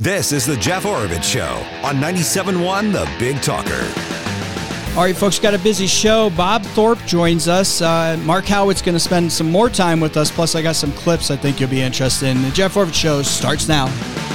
This is the Jeff Oravits Show on 97.1 The Big Talker. All right, folks, got a busy show. Bob Thorpe joins us. Mark Howitt's going to spend some more time with us. Plus, I got some clips I think you'll be interested in. The Jeff Oravits Show starts now.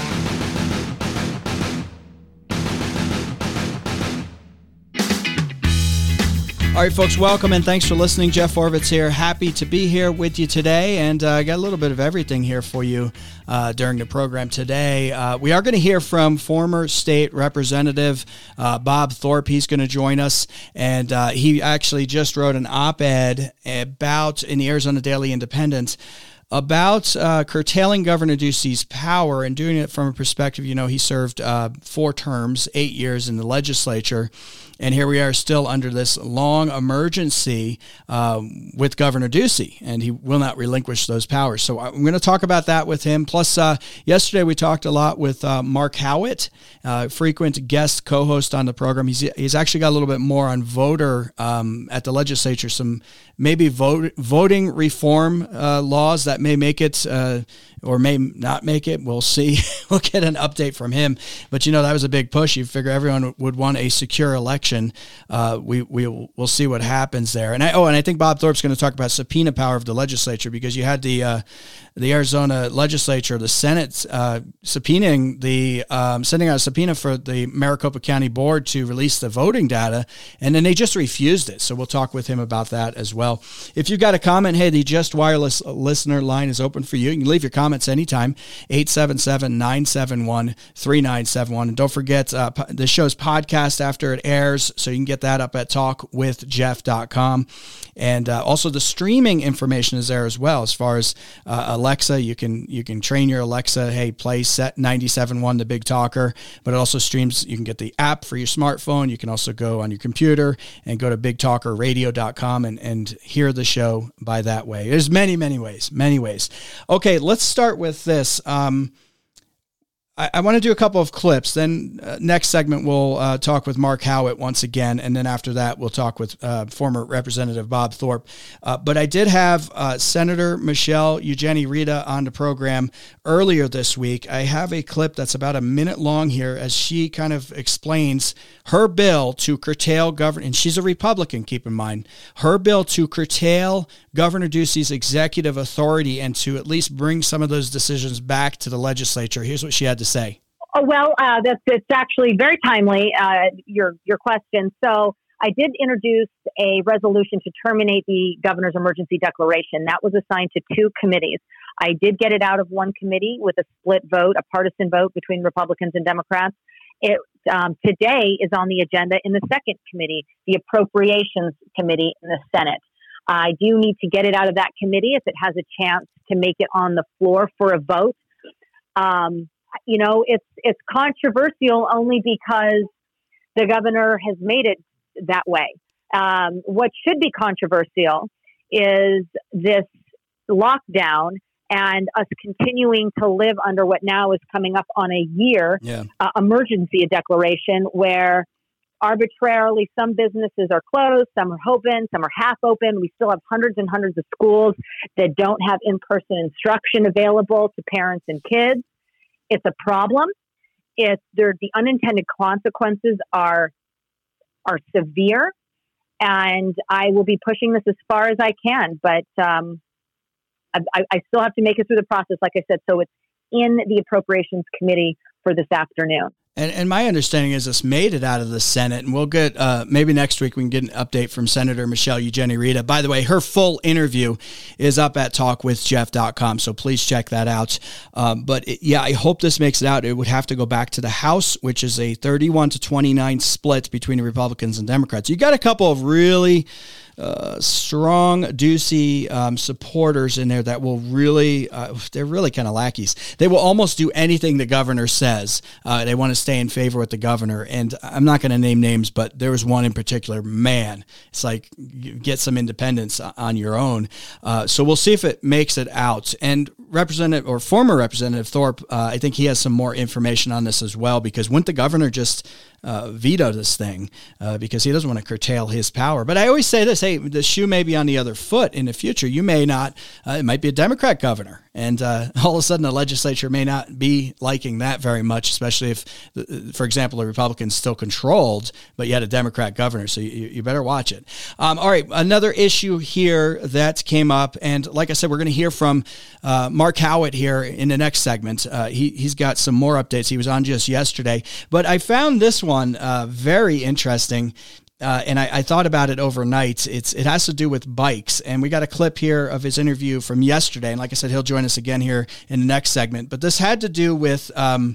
All right, folks, welcome and thanks for listening. Jeff Oravits here. Happy to be here with you today, and I got a little bit of everything here for you during the program today. We are going to hear from former state representative Bob Thorpe. He's going to join us, and he actually just wrote an op-ed about in the Arizona Daily Independent about curtailing Governor Ducey's power and doing it from a perspective, he served 4 terms, 8 years in the legislature. And here we are still under this long emergency with Governor Ducey, and he will not relinquish those powers. So I'm going to talk about that with him. Plus, yesterday we talked a lot with Mark Howitt, frequent guest co-host on the program. He's actually got a little bit more on voter at the legislature, some maybe voting reform laws that may make it or may not make it. We'll see. We'll get an update from him. But, that was a big push. You figure everyone would want a secure election. We'll see what happens there. And I think Bob Thorpe's going to talk about subpoena power of the legislature, because you had the Arizona legislature, the Senate, subpoenaing sending out a subpoena for the Maricopa County Board to release the voting data, and then they just refused it. So we'll talk with him about that as well. If you've got a comment, hey, the Just Wireless listener line is open for you. You can leave your comments anytime, 877-971-3971. And don't forget, the show's podcast after it airs, so you can get that up at talkwithjeff.com. And also the streaming information is there as well. As far as Alexa, you can train your Alexa, hey, play set 97.1 The Big Talker, but it also streams. You can get the app for your smartphone. You can also go on your computer and go to bigtalkerradio.com and hear the show by that way. There's many ways. Okay, let's start with this. I want to do a couple of clips. Then next segment, we'll talk with Mark Howitt once again. And then after that, we'll talk with former Representative Bob Thorpe. But I did have Senator Michelle Eugenie Rita on the program earlier this week. I have a clip that's about a minute long here as she kind of explains her bill to curtail and she's a Republican, keep in mind, her bill to curtail Governor Ducey's executive authority and to at least bring some of those decisions back to the legislature. Here's what she had to say. Oh, well, that's actually very timely, your question. So I did introduce a resolution to terminate the governor's emergency declaration. That was assigned to 2 committees. I did get it out of one committee with a split vote, a partisan vote between Republicans and Democrats. It today is on the agenda in the second committee, the Appropriations Committee in the Senate. I do need to get it out of that committee if it has a chance to make it on the floor for a vote. It's controversial only because the governor has made it that way. What should be controversial is this lockdown and us continuing to live under what now is coming up on a year emergency declaration, where arbitrarily some businesses are closed, some are open, some are half open. We still have hundreds and hundreds of schools that don't have in-person instruction available to parents and kids. It's a problem. The unintended consequences are severe, and I will be pushing this as far as I can. But I still have to make it through the process, like I said. So it's in the Appropriations Committee for this afternoon. And my understanding is this made it out of the Senate, and we'll get, maybe next week we can get an update from Senator Michelle Eugenie Rita. By the way, her full interview is up at talkwithjeff.com, so please check that out. I hope this makes it out. It would have to go back to the House, which is a 31-29 split between the Republicans and Democrats. You got a couple of really strong Ducey supporters in there that will really, they're really kind of lackeys. They will almost do anything the governor says. They want to stay in favor with the governor. And I'm not going to name names, but there was one in particular, man, it's like get some independence on your own. So we'll see if it makes it out. And Representative or former Representative Thorpe, I think he has some more information on this as well, because wouldn't the governor just veto this thing because he doesn't want to curtail his power? But I always say this, hey, the shoe may be on the other foot in the future. You may not, it might be a Democrat governor, and all of a sudden the legislature may not be liking that very much, especially if, for example, the Republicans still controlled, but you had a Democrat governor, so you better watch it. All right, another issue here that came up, and like I said, we're going to hear from Mark Howitt here in the next segment. He's got some more updates. He was on just yesterday, but I found this one very interesting, and I thought about it overnight. It has to do with bikes, and we got a clip here of his interview from yesterday, and like I said, he'll join us again here in the next segment, but this had to do with,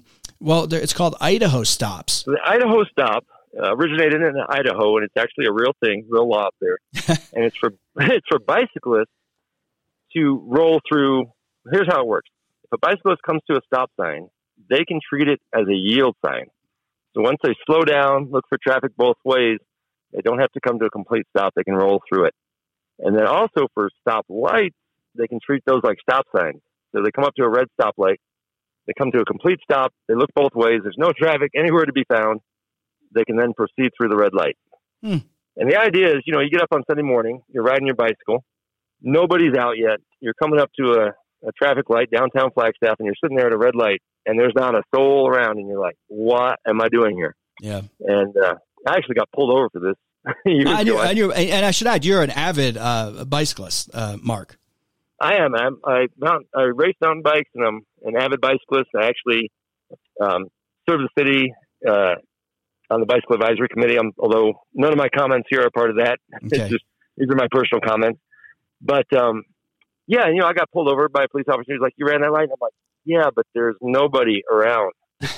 it's called Idaho Stops. The Idaho Stop originated in Idaho, and it's actually a real thing, real law up there, and it's for bicyclists to roll through. Here's how it works. If a bicyclist comes to a stop sign, they can treat it as a yield sign. So once they slow down, look for traffic both ways, they don't have to come to a complete stop. They can roll through it. And then also for stop lights, they can treat those like stop signs. So they come up to a red stoplight, they come to a complete stop, they look both ways, there's no traffic anywhere to be found, they can then proceed through the red light. And the idea is, you get up on Sunday morning, you're riding your bicycle, nobody's out yet, you're coming up to a traffic light downtown Flagstaff, and you're sitting there at a red light, and there's not a soul around, and you're like, what am I doing here? Yeah. And I actually got pulled over for this. I knew, and I should add, you're an avid bicyclist, Mark. I am. I race mountain bikes, and I'm an avid bicyclist. I actually serve the city on the Bicycle Advisory Committee, although none of my comments here are part of that. Okay. These are my personal comments. But, yeah, I got pulled over by a police officer. He's like, you ran that light? And I'm like, yeah, but there's nobody around,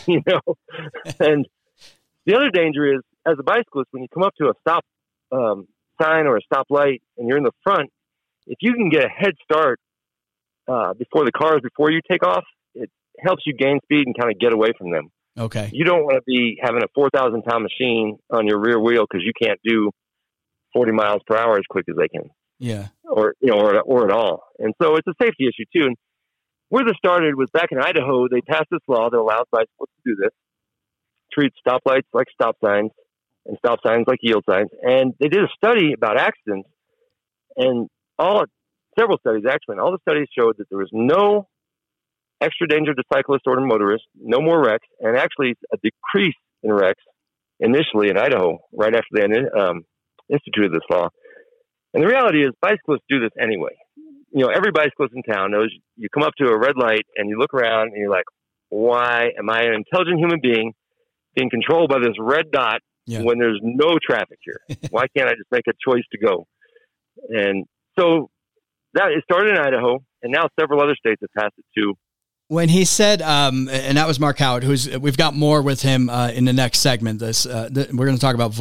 And the other danger is, as a bicyclist, when you come up to a stop sign or a stop light and you're in the front, if you can get a head start before the cars, before you take off, it helps you gain speed and kind of get away from them. Okay. You don't want to be having a 4,000-pound machine on your rear wheel because you can't do 40 miles per hour as quick as they can. Yeah. Or at all. And so it's a safety issue too. And where this started was back in Idaho. They passed this law that allows bicyclists to do this, treat stoplights like stop signs and stop signs like yield signs. And they did a study about accidents, and several studies actually, and all the studies showed that there was no extra danger to cyclists or to motorists, no more wrecks, and actually a decrease in wrecks initially in Idaho right after they instituted this law. And the reality is bicyclists do this anyway. Every bicyclist in town knows you come up to a red light and you look around and you're like, why am I an intelligent human being being controlled by this red dot when there's no traffic here? Why can't I just make a choice to go? And so it started in Idaho, and now several other states have passed it too. When he said, and that was Mark Howitt, we've got more with him in the next segment. We're going to talk about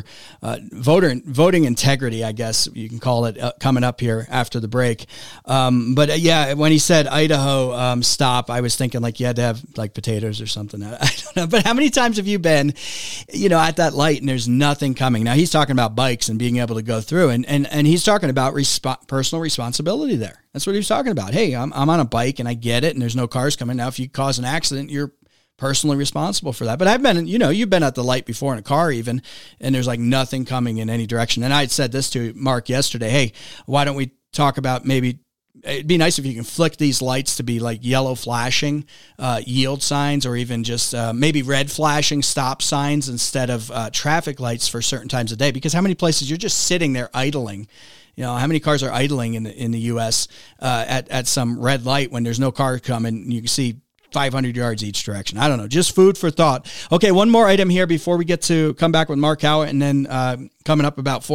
voting integrity, I guess you can call it, coming up here after the break. But yeah, when he said Idaho stop, I was thinking like you had to have like potatoes or something. I don't know. But how many times have you been, at that light and there's nothing coming? Now he's talking about bikes and being able to go through, and he's talking about personal responsibility there. That's what he was talking about. Hey, I'm on a bike and I get it, and there's no cars coming. Now, if you cause an accident, you're personally responsible for that. But I've been, you've been at the light before in a car even, and there's like nothing coming in any direction. And I had said this to Mark yesterday. Hey, why don't we talk about maybe it'd be nice if you can flick these lights to be like yellow flashing yield signs, or even just maybe red flashing stop signs instead of traffic lights for certain times of day. Because how many places you're just sitting there idling? How many cars are idling in the U.S. At some red light when there's no car coming? You can see 500 yards each direction. I don't know. Just food for thought. Okay, one more item here before we get to come back with Mark Howitt, and then coming up about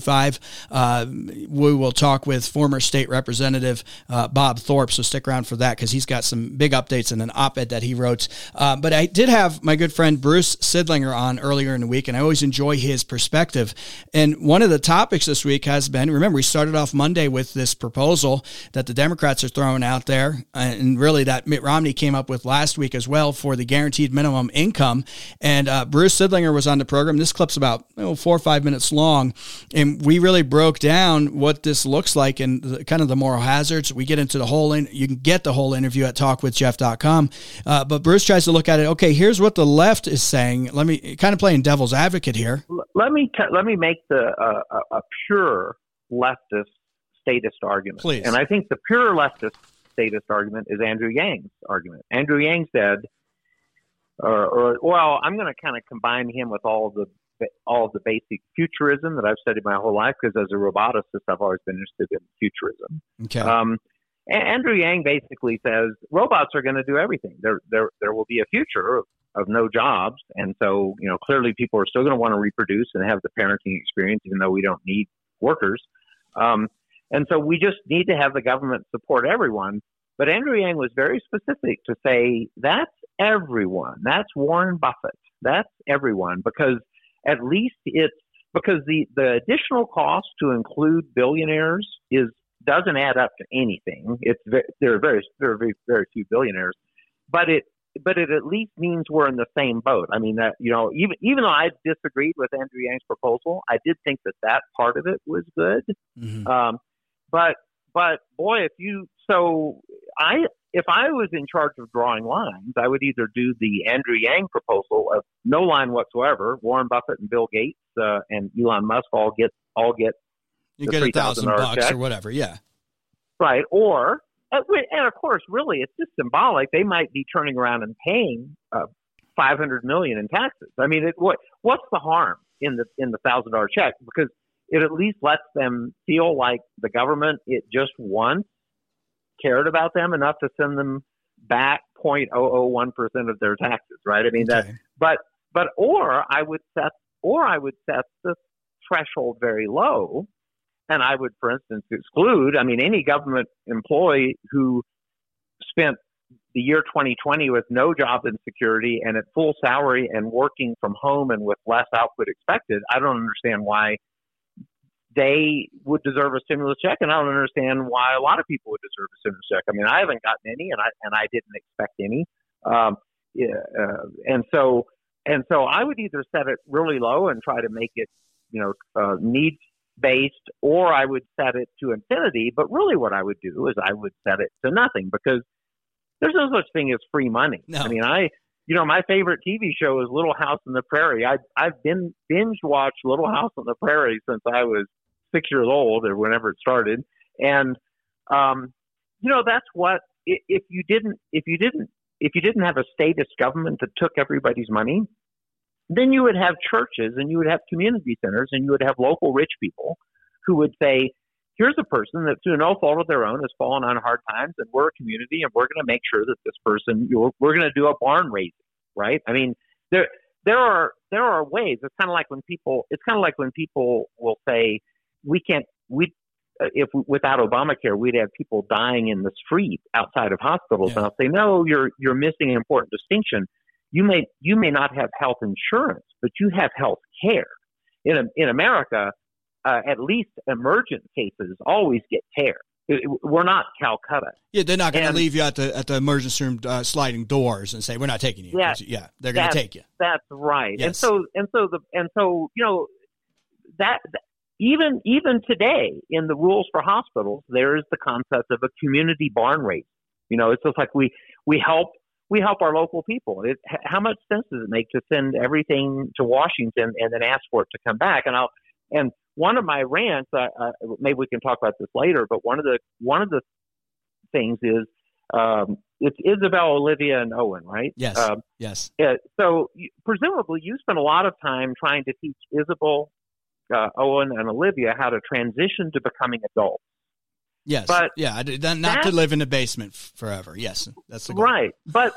4:35, we will talk with former state representative Bob Thorpe, so stick around for that because he's got some big updates in an op-ed that he wrote. But I did have my good friend Bruce Sidlinger on earlier in the week, and I always enjoy his perspective. And one of the topics this week has been, remember, we started off Monday with this proposal that the Democrats are throwing out there, and really that Mitt Romney came up with last week as well, for the guaranteed minimum income. And Bruce Sidlinger was on the program. This clip's about 4 or 5 minutes minutes long, and we really broke down what this looks like and kind of the moral hazards. We get into the whole, you can get the whole interview at talkwithjeff.com. But Bruce tries to look at it. Okay, here's what the left is saying. Let me kind of playing devil's advocate here. Let me make a pure leftist statist argument. Please. And I think the pure leftist statist argument is Andrew Yang's argument. Andrew Yang said, well, I'm going to kind of combine him with all of the basic futurism that I've studied my whole life, because as a roboticist, I've always been interested in futurism. Okay. Andrew Yang basically says robots are going to do everything. There will be a future of no jobs, and so clearly people are still going to want to reproduce and have the parenting experience, even though we don't need workers. And so we just need to have the government support everyone. But Andrew Yang was very specific to say that's everyone. That's Warren Buffett. That's everyone, because at least because the additional cost to include billionaires doesn't add up to anything. There are very few billionaires, but it at least means we're in the same boat. I mean, that even though I disagreed with Andrew Yang's proposal, I did think that part of it was good. Mm-hmm. But boy, if I was in charge of drawing lines, I would either do the Andrew Yang proposal of no line whatsoever. Warren Buffett and Bill Gates and Elon Musk all get you get $1,000 check or whatever, yeah. Right, or and of course, really, it's just symbolic. They might be turning around and paying $500 million in taxes. I mean, what's the harm in the $1,000 check? Because it at least lets them feel like the government, it just once cared about them enough to send them back 0.001% of their taxes, right? I mean, okay. Or I would set the threshold very low, and I would, for instance, exclude, any government employee who spent the year 2020 with no job insecurity and at full salary and working from home and with less output expected. I don't understand why they would deserve a stimulus check, and I don't understand why a lot of people would deserve a stimulus check. I mean, I haven't gotten any, and I didn't expect any. And so I would either set it really low and try to make it, needs based, or I would set it to infinity. But really, what I would do is I would set it to nothing, because there's no such thing as free money. No. I mean, my favorite TV show is Little House on the Prairie. I've been binge watched Little House on the Prairie since I was 6 years old, or whenever it started. And that's what if you didn't have a statist government that took everybody's money, then you would have churches and you would have community centers and you would have local rich people who would say, here's a person that through no fault of their own has fallen on hard times, and we're a community, and we're going to make sure that this person, we're going to do a barn raising, right? I mean, there are ways. It's kind of like when people will say, without Obamacare, we'd have people dying in the street outside of hospitals. Yeah. And I'll say, no, you're missing an important distinction. You may not have health insurance, but you have health care. In America, at least emergent cases always get care. We're not Calcutta. Yeah, they're not going to leave you at the emergency room sliding doors and say, we're not taking you. Yeah, they're going to take you. That's right. Yes. And so that even today in the rules for hospitals, there is the concept of a community barn raising. It's just like we help our local people. How much sense does it make to send everything to Washington and then ask for it to come back? And one of my rants, maybe we can talk about this later, but one of the things is it's Isabel, Olivia, and Owen, right? Yes. Yes. So presumably you spent a lot of time trying to teach Isabel, Owen, and Olivia how to transition to becoming adults. Yes. But not to live in the basement forever. Yes, that's the goal. Right. But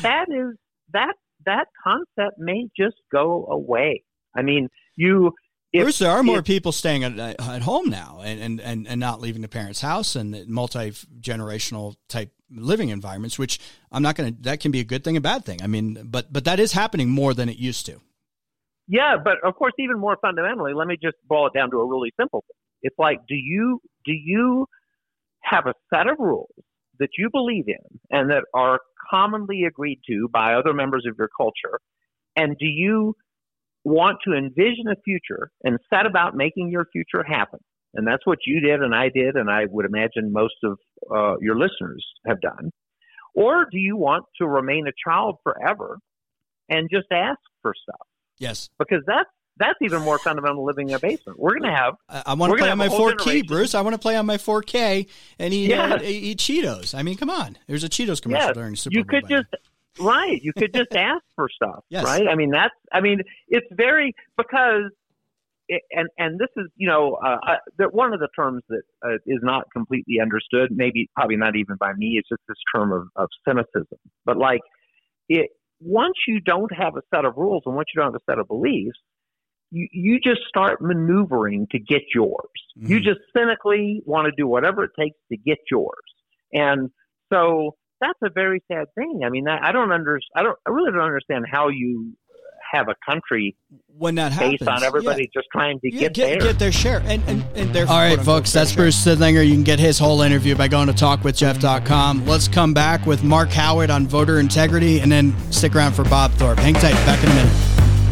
that concept may just go away. I mean, Bruce, there are more people staying at home now and not leaving the parents' house, and multi-generational type living environments, which that can be a good thing, a bad thing. I mean, but that is happening more than it used to. Yeah, but of course, even more fundamentally, let me just boil it down to a really simple thing. It's like, do you have a set of rules that you believe in and that are commonly agreed to by other members of your culture? And do you want to envision a future and set about making your future happen, and that's what you did and I did, and I would imagine most of your listeners have done, or do you want to remain a child forever and just ask for stuff? Yes. Because that's even more fundamental than living in a basement. We're going to have. I want to play on my 4K, Bruce. I want to play on my 4K and eat Cheetos. I mean, come on. There's a Cheetos commercial during Super Bowl. You could you could just ask for stuff, yes. Right? I mean, it's very, because, and this is, one of the terms that is not completely understood, probably not even by me, it's just this term of cynicism. But once you don't have a set of rules and once you don't have a set of beliefs, you just start maneuvering to get yours. Mm-hmm. You just cynically want to do whatever it takes to get yours. And so that's a very sad thing. I mean, I really don't understand how you have a country when that happens, based on everybody just trying to get their share. And their all right, folks, that's Bruce Sidlinger. You can get his whole interview by going to talkwithjeff.com. Let's come back with Mark Howitt on voter integrity, and then stick around for Bob Thorpe. Hang tight. Back in a minute.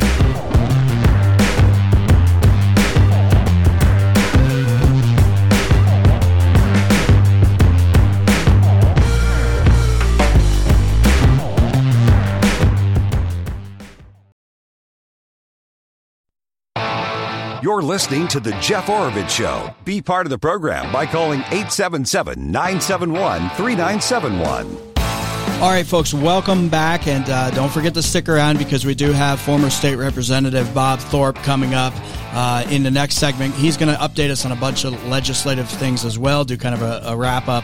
You're listening to The Jeff Oravits Show. Be part of the program by calling 877-971-3971. All right, folks, welcome back. And don't forget to stick around because we do have former state representative Bob Thorpe coming up in the next segment. He's going to update us on a bunch of legislative things as well, do kind of a wrap-up,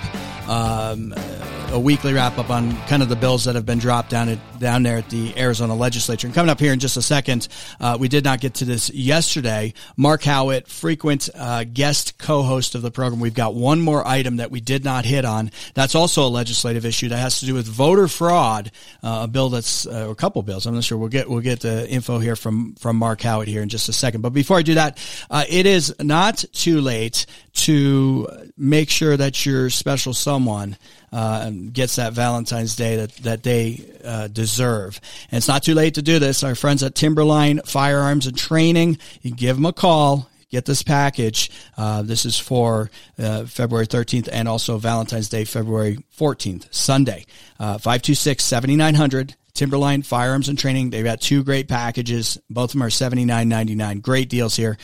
a weekly wrap-up on kind of the bills that have been dropped down there at the Arizona legislature. And coming up here in just a second, we did not get to this yesterday. Mark Howitt, frequent guest co-host of the program. We've got one more item that we did not hit on. That's also a legislative issue that has to do with voter fraud, a bill that's or a couple bills. I'm not sure. We'll get the info here from Mark Howitt here in just a second. But before I do that, it is not too late to make sure that your special someone gets that Valentine's Day that they deserve. And it's not too late to do this. Our friends at Timberline Firearms and Training, you can give them a call. Get this package. This is for February 13th and also Valentine's Day, February 14th, Sunday. 526-7900. Timberline Firearms and Training. They've got two great packages. Both of them are $79.99. Great deals here.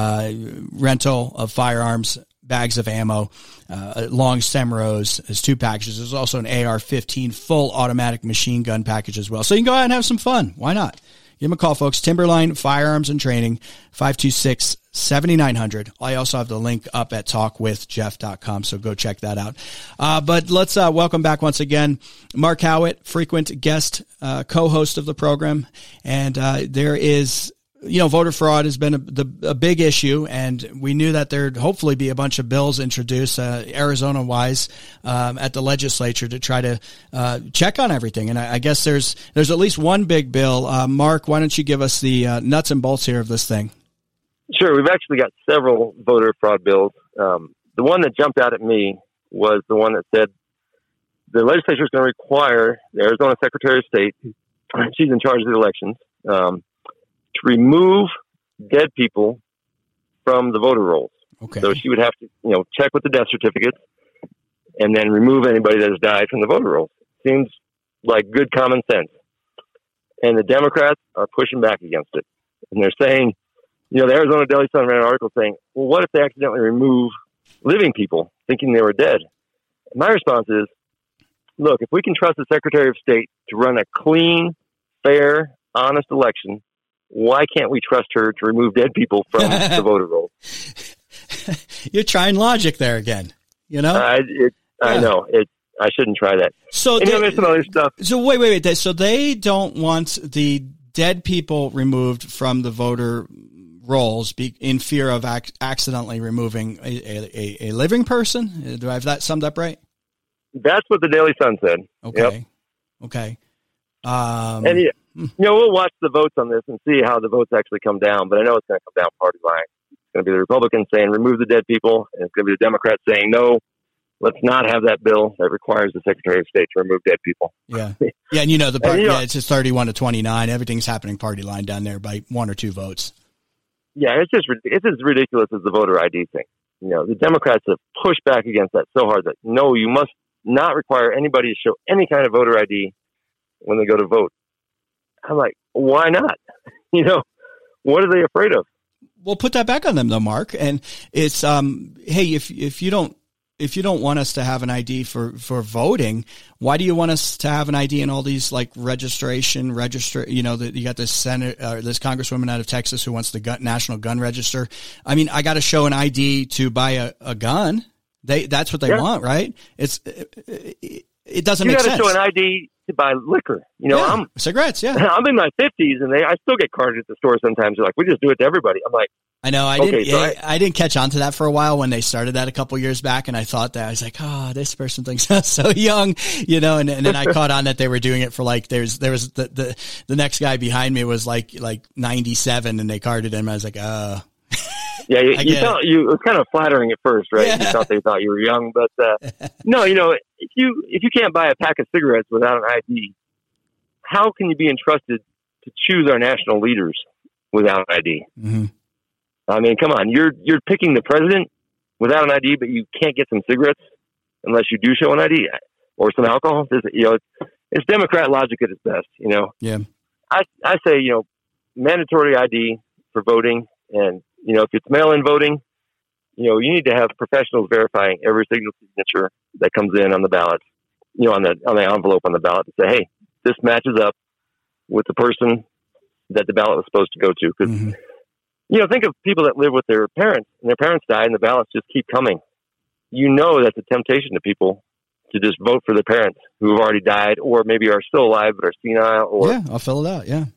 Rental of firearms, bags of ammo, long stem rows. There's two packages. There's also an AR-15 full automatic machine gun package as well. So you can go out and have some fun. Why not? Give them a call, folks. Timberline Firearms and Training, 526-7900. I also have the link up at talkwithjeff.com, so go check that out. But let's welcome back once again Mark Howitt, frequent guest co-host of the program. And there is, voter fraud has been a big issue, and we knew that there'd hopefully be a bunch of bills introduced Arizona-wise at the legislature to try to check on everything. And I guess there's at least one big bill. Mark, why don't you give us the nuts and bolts here of this thing? Sure. We've actually got several voter fraud bills. The one that jumped out at me was the one that said the legislature is going to require the Arizona Secretary of State, she's in charge of the elections, to remove dead people from the voter rolls. Okay. So she would have to, check with the death certificates and then remove anybody that has died from the voter rolls. Seems like good common sense. And the Democrats are pushing back against it. And they're saying, the Arizona Daily Sun ran an article saying, well, what if they accidentally remove living people thinking they were dead? And my response is, look, if we can trust the Secretary of State to run a clean, fair, honest election, why can't we trust her to remove dead people from the voter roll? You're trying logic there again, I know. I shouldn't try that. So there's some other stuff. So wait. So they don't want the dead people removed from the voter rolls in fear of accidentally removing a living person? Do I have that summed up right? That's what the Daily Sun said. Okay. Yep. Okay. And we'll watch the votes on this and see how the votes actually come down. But I know it's going to come down party line. It's going to be the Republicans saying remove the dead people, and it's going to be the Democrats saying no, let's not have that bill that requires the Secretary of State to remove dead people. Yeah. Yeah. And the party, it's just 31-29. Everything's happening party line down there by 1 or 2 votes. Yeah. It's as ridiculous as the voter ID thing. The Democrats have pushed back against that so hard that no, you must not require anybody to show any kind of voter ID when they go to vote. I'm like, why not? What are they afraid of? Well, put that back on them though, Mark. And it's, hey, if you don't want us to have an ID for voting, why do you want us to have an ID in all these like register, you got this this Congresswoman out of Texas who wants the National Gun Register. I mean, I got to show an ID to buy a gun. That's what they want, right? It doesn't make sense. You got to show an ID to buy liquor. Cigarettes. Yeah. I'm in my 50s and I still get carded at the store sometimes. They're like, we just do it to everybody. I'm like, I know. I didn't catch on to that for a while when they started that a couple years back. And I thought that I was like, oh, this person thinks I'm so young, and then I caught on that they were doing it for like, there was the next guy behind me was like 97 and they carded him. I was like, oh. Yeah, it was kind of flattering at first, right? Yeah. You thought you were young, but no, if you can't buy a pack of cigarettes without an ID, how can you be entrusted to choose our national leaders without an ID? Mm-hmm. I mean, come on, you're picking the president without an ID, but you can't get some cigarettes unless you do show an ID or some alcohol. It's Democrat logic at its best. Yeah. I say mandatory ID for voting, and if it's mail-in voting, you need to have professionals verifying every signature that comes in on the ballot, on the envelope on the ballot to say, hey, this matches up with the person that the ballot was supposed to go to. Because, think of people that live with their parents and their parents die and the ballots just keep coming. That's a temptation to people to just vote for their parents who have already died or maybe are still alive but are senile. Or yeah, I'll fill it out. Yeah.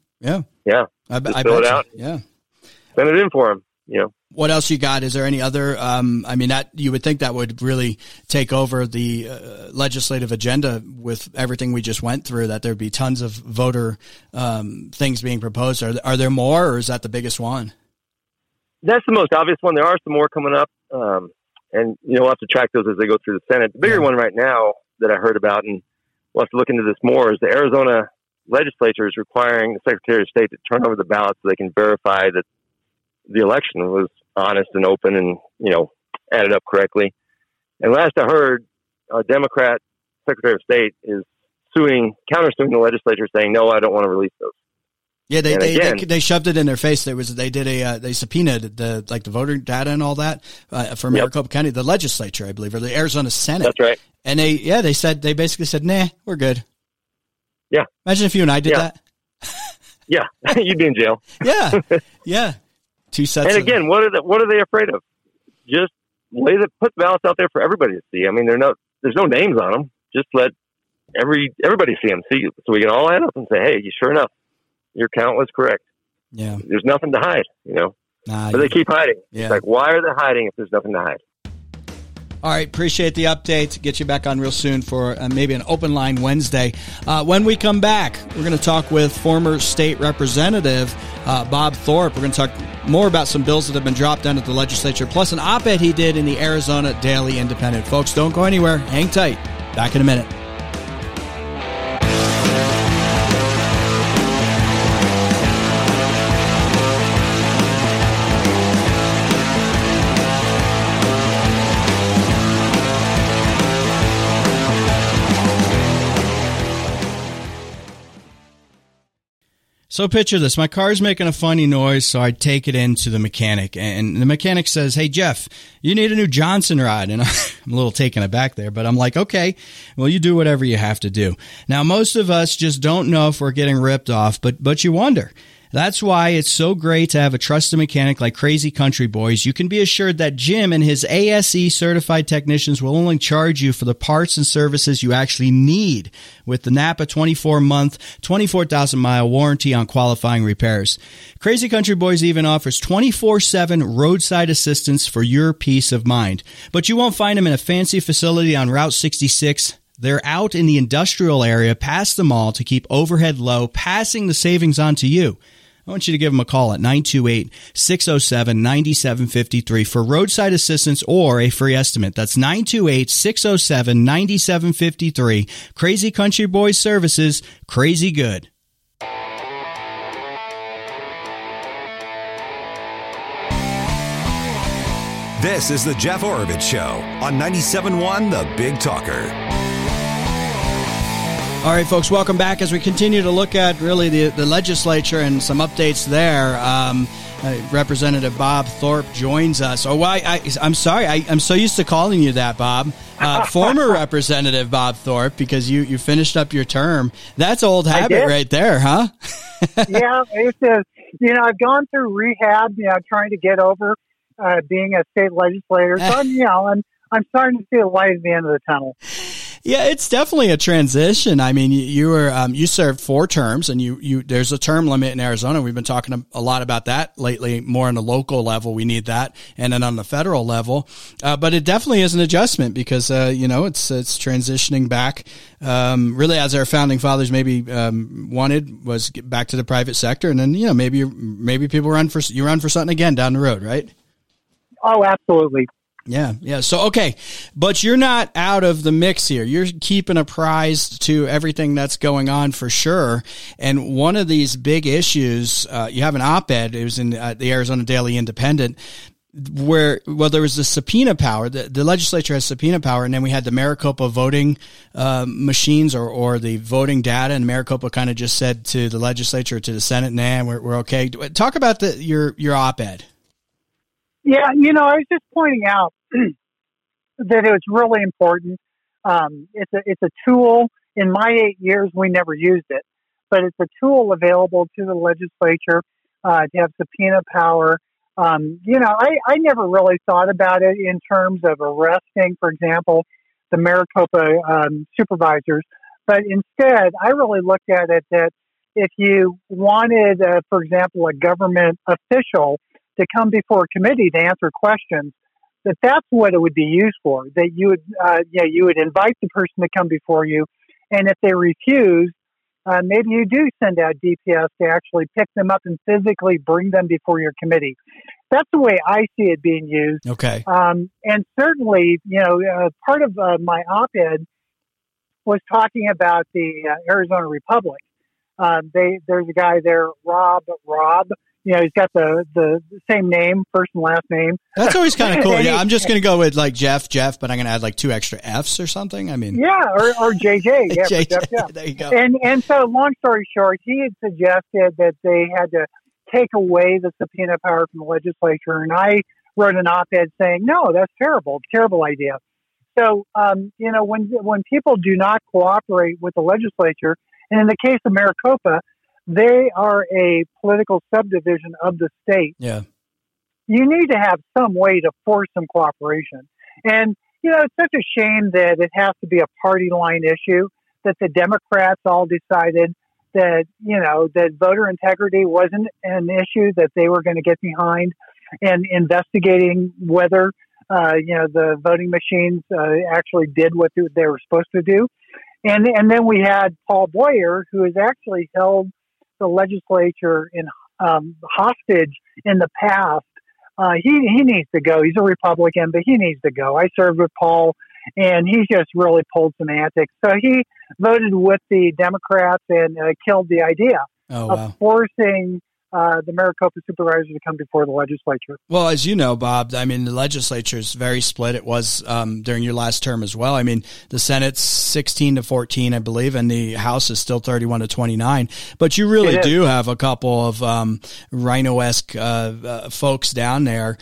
I fill it out. Yeah. Send it in for them. What else you got? Is there any other, that you would think that would really take over the legislative agenda with everything we just went through, that there'd be tons of voter things being proposed. Are there more, or is that the biggest one? That's the most obvious one. There are some more coming up. And we'll have to track those as they go through the Senate. The bigger one right now that I heard about, and we'll have to look into this more, is the Arizona legislature is requiring the Secretary of State to turn over the ballots so they can verify that the election was honest and open and, added up correctly. And last I heard, a Democrat Secretary of State is countersuing the legislature saying, no, I don't want to release those. Yeah, they shoved it in their face. They subpoenaed the voter data and all that for Maricopa County, the legislature, I believe, or the Arizona Senate. That's right. And they basically said, nah, we're good. Yeah. Imagine if you and I did that. Yeah, you'd be in jail. Yeah, yeah. 2 sets. And again, what are they afraid of? Just put ballots out there for everybody to see. I mean, there's no names on them. Just let everybody see them, so we can all add up and say, hey, sure enough, your count was correct. Yeah. There's nothing to hide, but they keep hiding. Yeah. It's like, why are they hiding if there's nothing to hide? All right. Appreciate the update. Get you back on real soon for maybe an open line Wednesday. When we come back, we're going to talk with former state representative Bob Thorpe. We're going to talk more about some bills that have been dropped down at the legislature, plus an op-ed he did in the Arizona Daily Independent. Folks, don't go anywhere. Hang tight. Back in a minute. So picture this. My car's making a funny noise, so I take it into the mechanic. And the mechanic says, hey, Jeff, you need a new Johnson rod. And I'm a little taken aback there, but I'm like, okay, well, you do whatever you have to do. Now, most of us just don't know if we're getting ripped off, but you wonder. That's why it's so great to have a trusted mechanic like Crazy Country Boys. You can be assured that Jim and his ASE certified technicians will only charge you for the parts and services you actually need with the Napa 24-month, 24,000-mile warranty on qualifying repairs. Crazy Country Boys even offers 24/7 roadside assistance for your peace of mind. But you won't find them in a fancy facility on Route 66. They're out in the industrial area past the mall to keep overhead low, passing the savings on to you. I want you to give them a call at 928-607-9753 for roadside assistance or a free estimate. That's 928-607-9753. Crazy Country Boys Services, crazy good. This is the Jeff Oravits Show on 97.1 The Big Talker. All right, folks, welcome back as we continue to look at really the legislature and some updates there. Representative Bob Thorpe joins us. Oh, I'm sorry. I'm so used to calling you that, Bob. Former Representative Bob Thorpe, because you finished up your term. That's old habit right there, huh? Yeah, it's I've gone through rehab, trying to get over being a state legislator. So I'm starting to see a light at the end of the tunnel. Yeah, it's definitely a transition. I mean, you served 4 terms, and there's a term limit in Arizona. We've been talking a lot about that lately, more on the local level. We need that, and then on the federal level. But it definitely is an adjustment because it's transitioning back. Really, as our founding fathers maybe wanted, was get back to the private sector, and then maybe people run for something again down the road, right? Oh, absolutely. Yeah. So, okay. But you're not out of the mix here. You're keeping apprised to everything that's going on for sure. And one of these big issues, you have an op-ed, it was in the Arizona Daily Independent, where, there was the subpoena power. The legislature has subpoena power, and then we had the Maricopa voting machines or the voting data, and Maricopa kind of just said to the legislature, to the Senate, nah, we're okay. Talk about your op-ed. Yeah, I was just pointing out that it was really important. It's a tool. In my 8 years, we never used it, but it's a tool available to the legislature to have subpoena power. I never really thought about it in terms of arresting, for example, the Maricopa supervisors, but instead, I really looked at it that if you wanted, for example, a government official to come before a committee to answer questions, that's what it would be used for. That you would invite the person to come before you, and if they refuse, maybe you do send out DPS to actually pick them up and physically bring them before your committee. That's the way I see it being used. Okay. And certainly, part of my op-ed was talking about the Arizona Republic. There's a guy there, Rob. He's got the same name, first and last name. That's always kind of cool. Yeah, I'm just going to go with like Jeff, but I'm going to add like 2 extra F's or something. I mean, yeah, or JJ. Yeah, JJ. Jeff, yeah. There you go. And so, long story short, he had suggested that they had to take away the subpoena power from the legislature, and I wrote an op-ed saying, no, that's terrible idea. So, when people do not cooperate with the legislature, and in the case of Maricopa, they are a political subdivision of the state. Yeah. You need to have some way to force some cooperation. And, it's such a shame that it has to be a party line issue, that the Democrats all decided that, that voter integrity wasn't an issue that they were going to get behind, and investigating whether, the voting machines actually did what they were supposed to do. And then we had Paul Boyer, who has actually held the legislature in hostage in the past. He needs to go. He's a Republican, but he needs to go. I served with Paul, and he's just really pulled some antics. So he voted with the Democrats and killed the idea of forcing the Maricopa supervisors to come before the legislature. Well, as you know, Bob, I mean, the legislature is very split. It was during your last term as well. I mean, the Senate's 16-14, I believe, and the House is still 31-29. But you really do have a couple of Rhino-esque folks down there.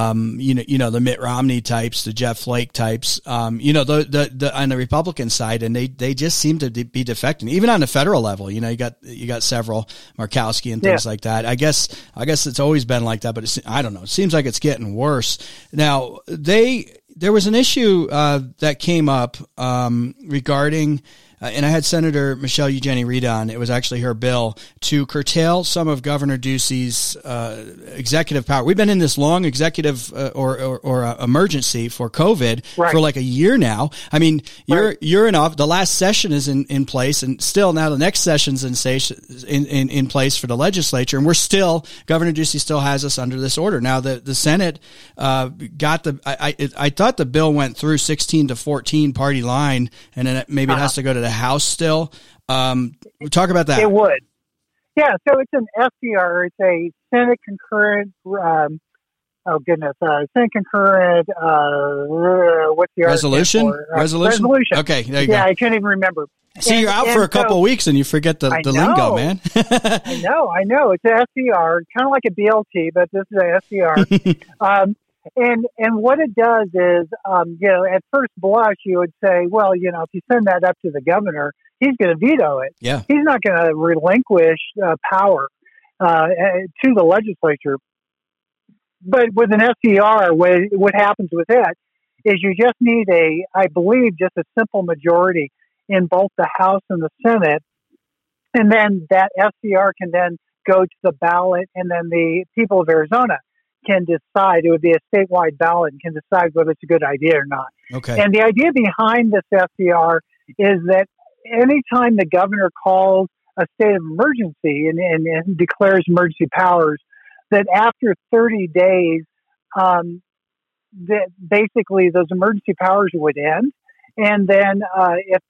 The Mitt Romney types, the Jeff Flake types. On the Republican side, and they just seem to be defecting. Even on the federal level, you got several, Murkowski and things like that. I guess it's always been like that, but I don't know. It seems like it's getting worse. Now, there was an issue that came up regarding and I had Senator Michelle Eugenie Reed on. It was actually her bill to curtail some of Governor Ducey's executive power. We've been in this long executive or emergency for COVID for like a year now. I mean, you're in off. The last session is in place, and still now the next session's in place for the legislature, and we're still, Governor Ducey still has us under this order. Now the Senate got I thought the bill went through 16-14 party line, and then maybe it has to go to the House still. Talk about that. It would. Yeah, so it's an SCR. It's a Senate concurrent, Senate concurrent, what's the resolution? Resolution? Okay, there you go. Yeah, I can't even remember. See, you're out for a couple of weeks and you forget the lingo, man. I know. It's an SCR, kind of like a BLT, but this is an SCR. And what it does is, at first blush, you would say, well, if you send that up to the governor, he's going to veto it. Yeah. He's not going to relinquish power to the legislature. But with an SCR, what happens with it is you just need I believe, just a simple majority in both the House and the Senate. And then that SCR can then go to the ballot, and then the people of Arizona can decide. It would be a statewide ballot and can decide whether it's a good idea or not. Okay. And the idea behind this SCR is that anytime the governor calls a state of emergency and declares emergency powers, that after 30 days, that basically those emergency powers would end. And then if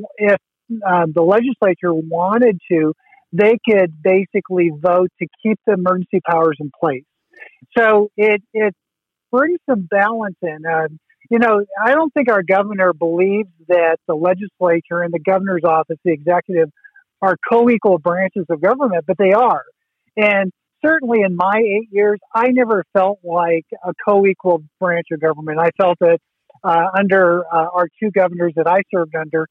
the legislature wanted to, they could basically vote to keep the emergency powers in place. So it brings some balance in. I don't think our governor believes that the legislature and the governor's office, the executive, are co-equal branches of government, but they are. And certainly in my 8 years, I never felt like a co-equal branch of government. I felt that under our two governors that I served under,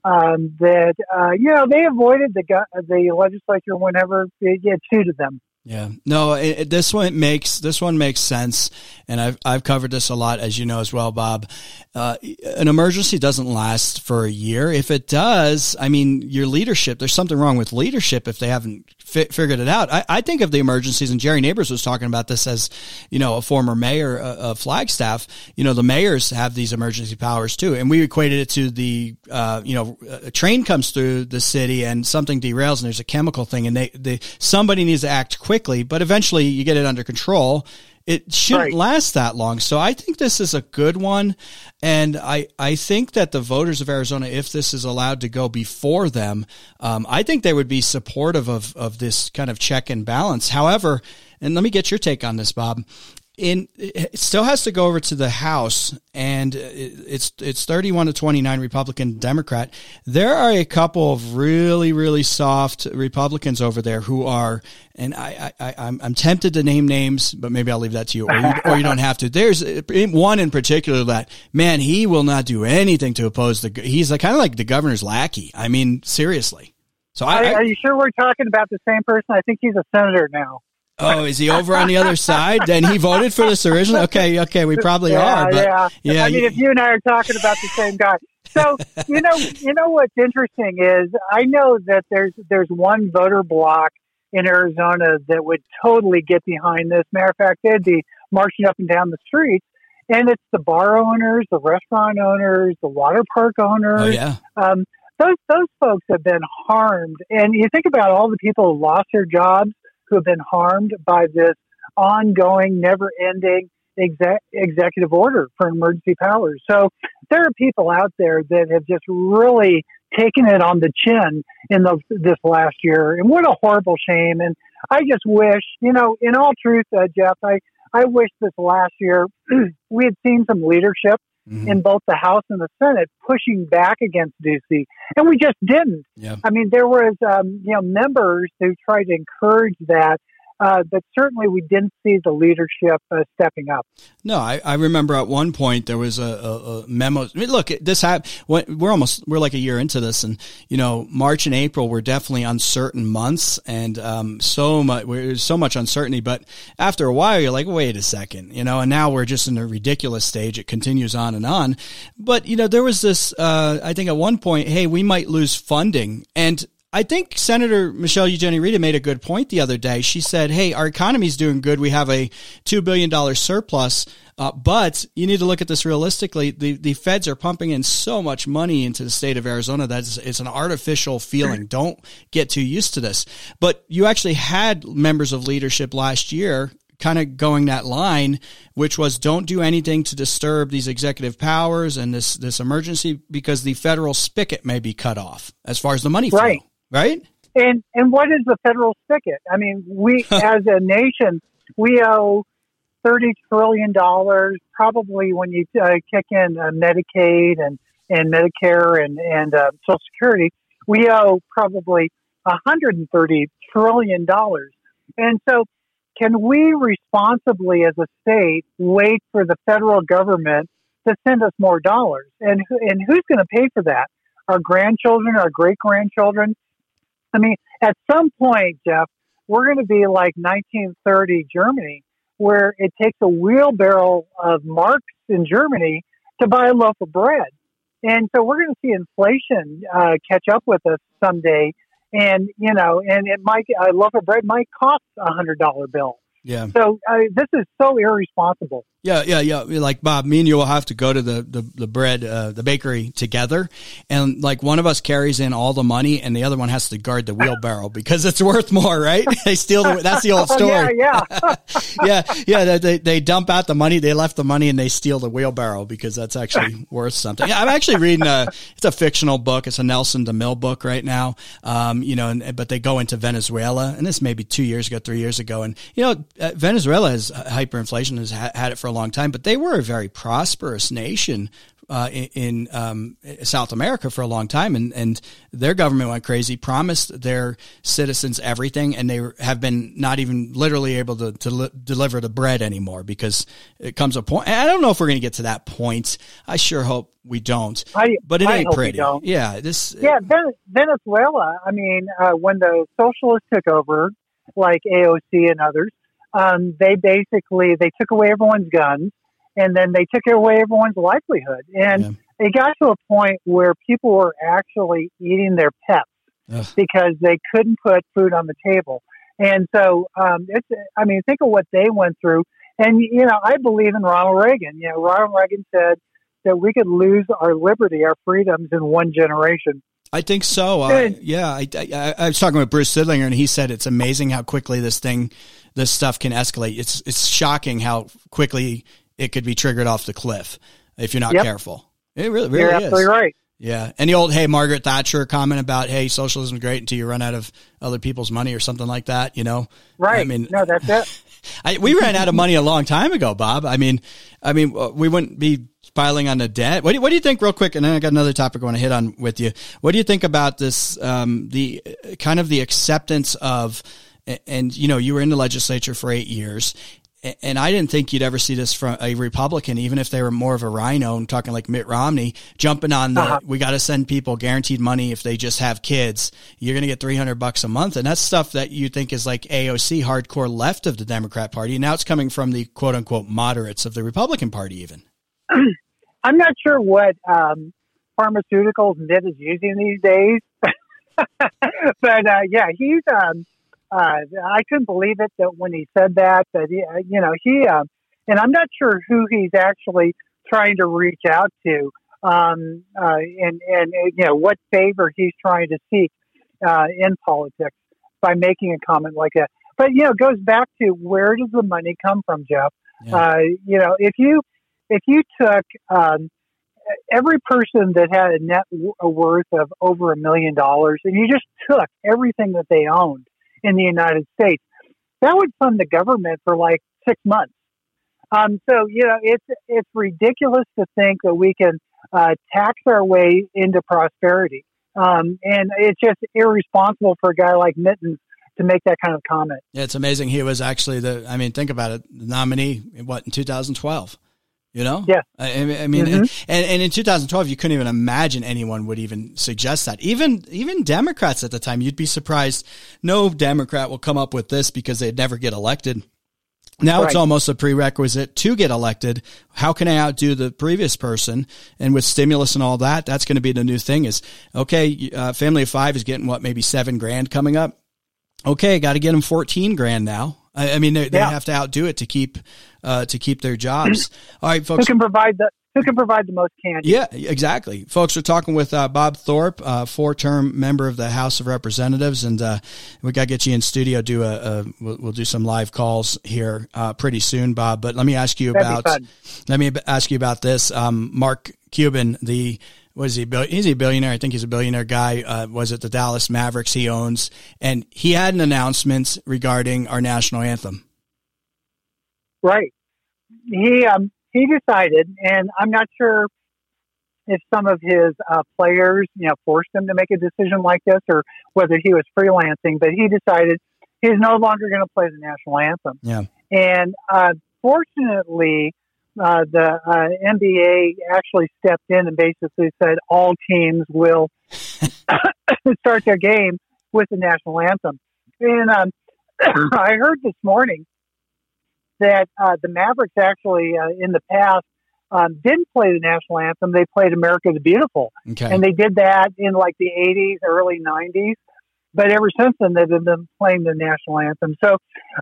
they avoided the legislature whenever it suited them. Yeah, no, this one makes sense, and I've covered this a lot, as you know as well, Bob. An emergency doesn't last for a year. If it does, I mean, your leadership, there's something wrong with leadership if they haven't figured it out. I think of the emergencies, and Jerry Neighbors was talking about this as, a former mayor of Flagstaff. The mayors have these emergency powers too, and we equated it to the, a train comes through the city and something derails, and there's a chemical thing, and somebody needs to act quickly, but eventually you get it under control. It shouldn't last that long. So I think this is a good one. And I think that the voters of Arizona, if this is allowed to go before them, I think they would be supportive of this kind of check and balance. However, and let me get your take on this, Bob. It still has to go over to the House, and it's 31-29 Republican Democrat. There are a couple of really, really soft Republicans over there who are, and I'm tempted to name names, but maybe I'll leave that to you, or you don't have to. There's one in particular that, man, he will not do anything to oppose he's kind of like the governor's lackey. I mean, seriously. So are you sure we're talking about the same person? I think he's a senator now. Oh, is he over on the other side? Then he voted for this originally? Okay, we probably are. But yeah. I mean, if you and I are talking about the same guy. So, you know what's interesting is I know that there's one voter bloc in Arizona that would totally get behind this. Matter of fact, they'd be marching up and down the streets, and it's the bar owners, the restaurant owners, the water park owners. Oh, yeah. Those folks have been harmed. And you think about all the people who lost their jobs, who have been harmed by this ongoing, never-ending executive order for emergency powers. So there are people out there that have just really taken it on the chin in this last year. And what a horrible shame. And I just wish, in all truth, Jeff, I wish this last year we had seen some leadership in both the House and the Senate pushing back against Ducey, and we just didn't. Yeah. I mean, there was members who tried to encourage that but certainly we didn't see the leadership stepping up. No, I remember at one point there was a memo. I mean, look, this happened. We're like a year into this, and March and April were definitely uncertain months, and so much uncertainty. But after a while, you're like, wait a second, and now we're just in a ridiculous stage. It continues on and on. But there was this. I think at one point, hey, we might lose funding, and I think Senator Michelle Eugeni-Rita made a good point the other day. She said, hey, our economy is doing good. We have a $2 billion surplus, but you need to look at this realistically. The feds are pumping in so much money into the state of Arizona that it's an artificial feeling. Don't get too used to this. But you actually had members of leadership last year kind of going that line, which was don't do anything to disturb these executive powers and this emergency because the federal spigot may be cut off as far as the money flow. Right? And what is the federal spigot? I mean, we as a nation, we owe $30 trillion, probably when you kick in Medicaid and Medicare and Social Security, we owe probably $130 trillion. And so can we responsibly as a state wait for the federal government to send us more dollars? And who's going to pay for that? Our grandchildren, our great-grandchildren? I mean, at some point, Jeff, we're going to be like 1930 Germany, where it takes a wheelbarrow of marks in Germany to buy a loaf of bread. And so we're going to see inflation catch up with us someday. And, and it might, a loaf of bread might cost $100 bill. Yeah. So this is so irresponsible. Yeah. Like Bob, me and you will have to go to the bread, the bakery together. And like one of us carries in all the money and the other one has to guard the wheelbarrow because it's worth more, right? They steal that's the old story. Yeah. They dump out the money. They left the money and they steal the wheelbarrow because that's actually worth something. Yeah. I'm actually reading it's a fictional book. It's a Nelson DeMille book right now. But they go into Venezuela, and this may be 2 years ago, 3 years ago. And, Venezuela has hyperinflation, has had it for a long time, but they were a very prosperous nation in South America for a long time, and their government went crazy, promised their citizens everything, and they have been not even literally able to deliver the bread anymore because it comes a point. And I don't know if we're going to get to that point. I sure hope we don't. But it ain't pretty. Yeah, Venezuela. I mean, when the socialists took over, like AOC and others, they took away everyone's guns, and then they took away everyone's livelihood. And it got to a point where people were actually eating their pets because they couldn't put food on the table. And so, think of what they went through. And, I believe in Ronald Reagan. Ronald Reagan said that we could lose our liberty, our freedoms in one generation. I think so. I was talking with Bruce Sidlinger, and he said it's amazing how quickly this stuff can escalate. It's shocking how quickly it could be triggered off the cliff if you're not careful. It really You're is. Absolutely right. Yeah. And the old, hey, Margaret Thatcher comment about, hey, socialism is great until you run out of other people's money or something like that, Right. I mean, no, that's it. We ran out of money a long time ago, Bob. I mean, we wouldn't be piling on the debt. What do you think, real quick? And then I got another topic I want to hit on with you. What do you think about this, the kind of the acceptance of, and you were in the legislature for 8 years, and I didn't think you'd ever see this from a Republican, even if they were more of a rhino, and talking like Mitt Romney, jumping on we got to send people guaranteed money if they just have kids. You're going to get $300 a month. And that's stuff that you think is like AOC, hardcore left of the Democrat Party. And now it's coming from the quote unquote moderates of the Republican Party even. I'm not sure what pharmaceuticals Mitt is using these days. But he's I couldn't believe it that when he said that and I'm not sure who he's actually trying to reach out to, and what favor he's trying to seek in politics by making a comment like that. But it goes back to where does the money come from, Jeff? Yeah. If you took every person that had a net worth of over $1 million, and you just took everything that they owned in the United States, that would fund the government for like 6 months. So it's ridiculous to think that we can tax our way into prosperity, and it's just irresponsible for a guy like Mittens to make that kind of comment. Yeah, it's amazing. He was actually think about it, the nominee, in 2012? You know? Yeah. I mean, and in 2012, you couldn't even imagine anyone would even suggest that. Even Democrats at the time, you'd be surprised. No Democrat will come up with this because they'd never get elected. Now It's almost a prerequisite to get elected. How can I outdo the previous person? And with stimulus and all that, that's going to be the new thing is, okay, family of 5 is getting maybe $7,000 coming up. Okay, got to get them $14,000 now. I mean, they have to outdo it to keep their jobs. All right, folks. Who can provide the most candy? Yeah, exactly. Folks, we're talking with Bob Thorpe, 4-term member of the House of Representatives, and we got to get you in studio. We'll do some live calls here pretty soon, Bob. But let me ask you about this. Mark Cuban, he's a billionaire. I think he's a billionaire guy. Was it the Dallas Mavericks he owns? And he had an announcement regarding our national anthem. Right. He decided, and I'm not sure if some of his players, forced him to make a decision like this or whether he was freelancing, but he decided he's no longer going to play the national anthem. Yeah. And fortunately, the NBA actually stepped in and basically said all teams will start their game with the national anthem. And I heard this morning that the Mavericks actually, in the past, didn't play the national anthem. They played America the Beautiful. Okay. And they did that in like the 80s, early 90s. But ever since then, they've been playing the national anthem. So,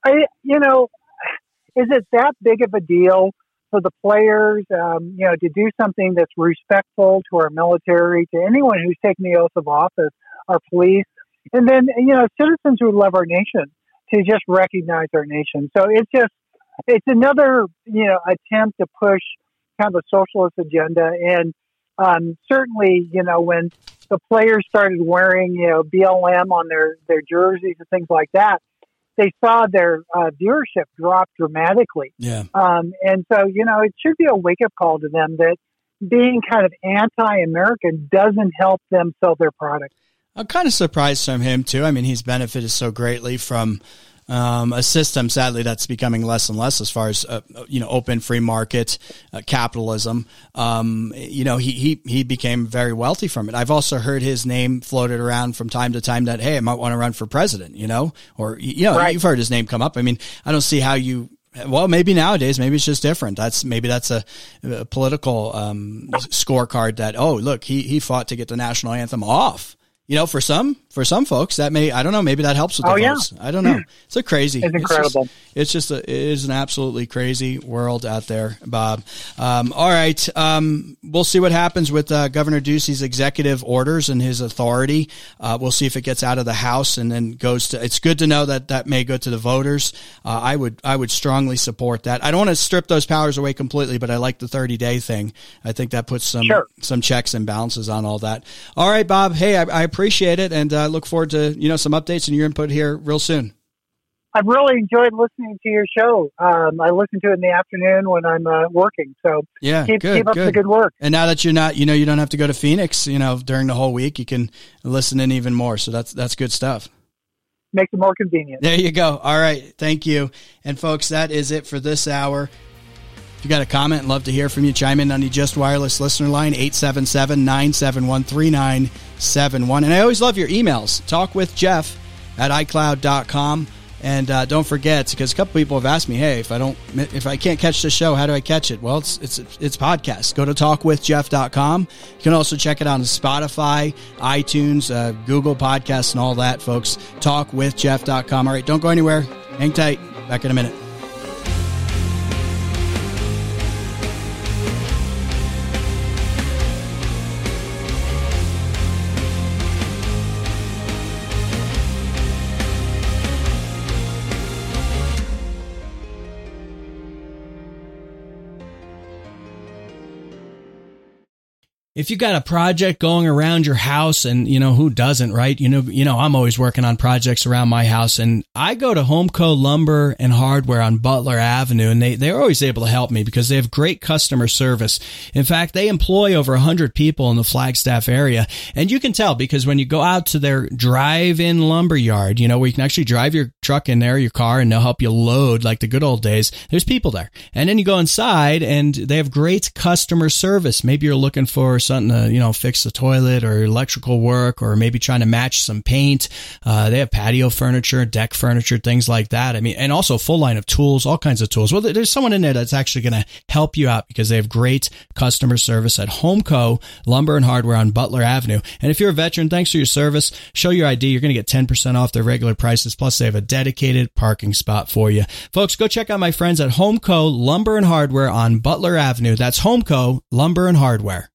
is it that big of a deal for the players, to do something that's respectful to our military, to anyone who's taken the oath of office, our police, and then, citizens who love our nation, to just recognize our nation. So it's another, attempt to push kind of a socialist agenda. And certainly, when the players started wearing, BLM on their jerseys and things like that, they saw their viewership drop dramatically. Yeah. And so, it should be a wake-up call to them that being kind of anti-American doesn't help them sell their product. I'm kind of surprised from him, too. I mean, he's benefited so greatly from a system, sadly, that's becoming less and less as far as, open free market capitalism. He became very wealthy from it. I've also heard his name floated around from time to time that, hey, I might want to run for president, or, Right. You've heard his name come up. I mean, I don't see how maybe nowadays, maybe it's just different. That's a political scorecard that, oh, look, he fought to get the national anthem off. For some folks that I don't know, maybe that helps with the votes. I don't know. It's It's incredible. It is an absolutely crazy world out there, Bob. All right. We'll see what happens with Governor Ducey's executive orders and his authority. We'll see if it gets out of the House and then goes to, it's good to know that may go to the voters. I would strongly support that. I don't want to strip those powers away completely, but I like the 30-day thing. I think that puts some checks and balances on all that. All right, Bob. Hey, I appreciate it, and look forward to some updates and your input here real soon. I've really enjoyed listening to your show. I listen to it in the afternoon when I'm working. So yeah, keep up the good work. And now that you're not, you don't have to go to Phoenix, during the whole week, you can listen in even more. So that's good stuff. Makes it more convenient. There you go. All right. Thank you. And folks, that is it for this hour. If you got a comment, love to hear from you. Chime in on the Just Wireless listener line, 877-971-3971. And I always love your emails. talkwithjeff@icloud.com. And don't forget, because a couple people have asked me, hey, if I can't catch the show, how do I catch it? Well, it's podcast. Go to talkwithjeff.com. You can also check it out on Spotify, iTunes, Google Podcasts, and all that, folks. Talkwithjeff.com. All right, don't go anywhere. Hang tight. Back in a minute. If you got a project going around your house, and who doesn't, right? I'm always working on projects around my house, and I go to Homeco Lumber and Hardware on Butler Avenue, and they're always able to help me because they have great customer service. In fact, they employ over 100 people in the Flagstaff area, and you can tell because when you go out to their drive-in lumber yard, where you can actually drive your truck in there, your car, and they'll help you load like the good old days. There's people there, and then you go inside, and they have great customer service. Maybe you're looking for something to, fix the toilet or electrical work, or maybe trying to match some paint. They have patio furniture, deck furniture, things like that. I mean, and also full line of tools, all kinds of tools. Well, there's someone in there that's actually going to help you out because they have great customer service at Homeco Lumber and Hardware on Butler Avenue. And if you're a veteran, thanks for your service. Show your ID. You're going to get 10% off their regular prices. Plus, they have a dedicated parking spot for you. Folks, go check out my friends at Homeco Lumber and Hardware on Butler Avenue. That's Homeco Lumber and Hardware.